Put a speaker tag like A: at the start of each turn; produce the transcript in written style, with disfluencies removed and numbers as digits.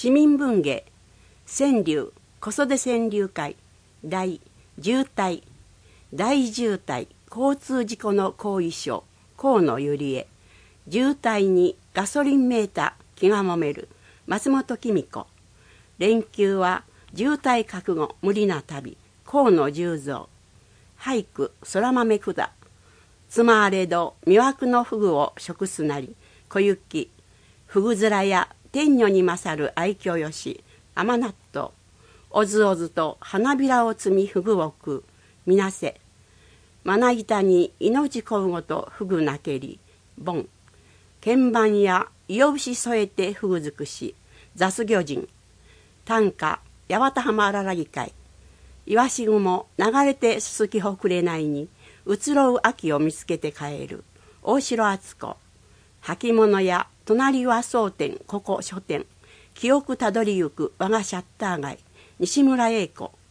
A: 市民文芸川柳子育て川柳会大渋滞交通事故の後遺症河野ゆりえ渋滞にガソリンメーター気がもめる松本紀子連休は渋滞覚悟無理な旅河野十三俳句空豆管つまわれど魅惑のフグを食すなり小雪フグ面や天女に勝る愛嬌よし甘納豆おずおずと花びらを摘みフグを食うみなせまな板に命こうごとフグなけりボン鍵盤やいよ節添えてフグ尽くし雑魚人短歌八幡浜あららぎ会いわし雲流れてすすきほくれないに移ろう秋を見つけて帰る大城敦子履物や隣は蒼天ここ書店記憶たどりゆく我がシャッター街西村栄子